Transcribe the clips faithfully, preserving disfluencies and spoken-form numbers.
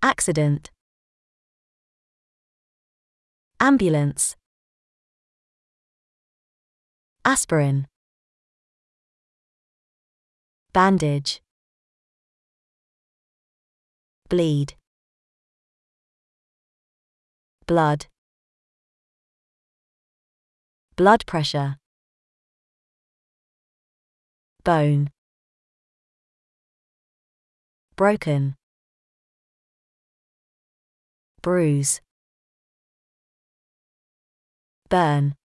Accident. Ambulance. Aspirin. Bandage. Bleed. Blood. Blood pressure. Bone. Broken. Bruise. Burn.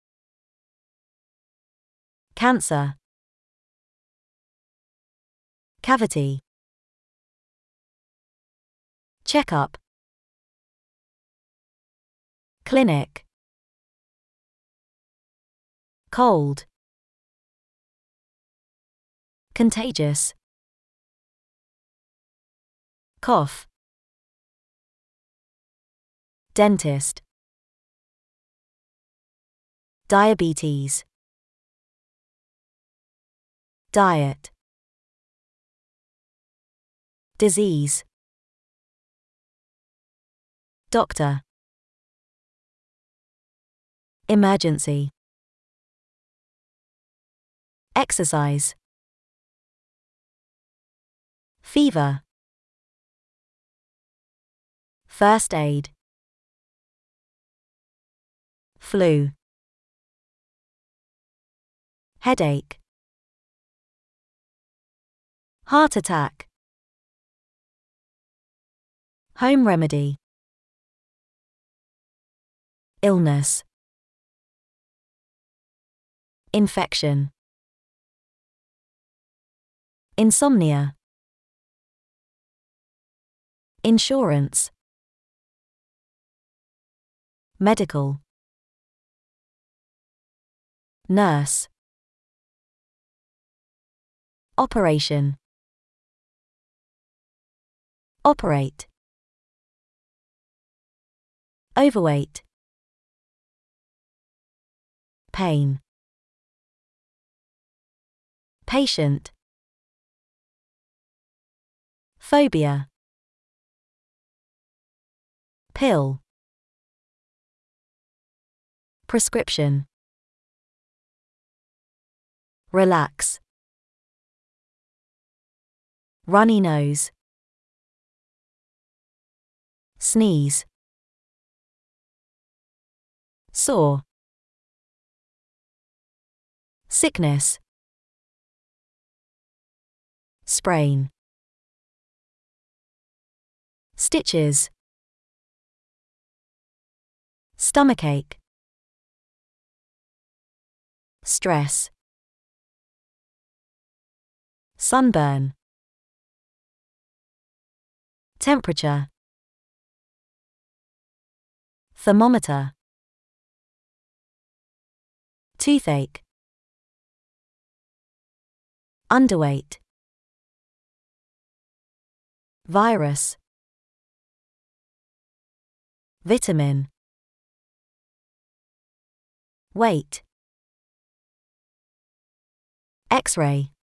Cancer. Cavity. Checkup. Clinic. Cold. Contagious. Cough. Dentist. Diabetes. Diet. Disease. Doctor. Emergency. Exercise. Fever. First aid. Flu. Headache. Heart attack. Home remedy. Illness. Infection. Insomnia. Insurance. Medical. Nurse. Operation. Operate. Overweight. Pain. Patient. Phobia. Pill. Prescription. Relax. Runny nose. Sneeze. Sore. Sickness. Sprain. Stitches. Stomachache. Stress. Sunburn. Temperature. Thermometer. Toothache. Underweight. Virus. Vitamin. Weight. X-ray.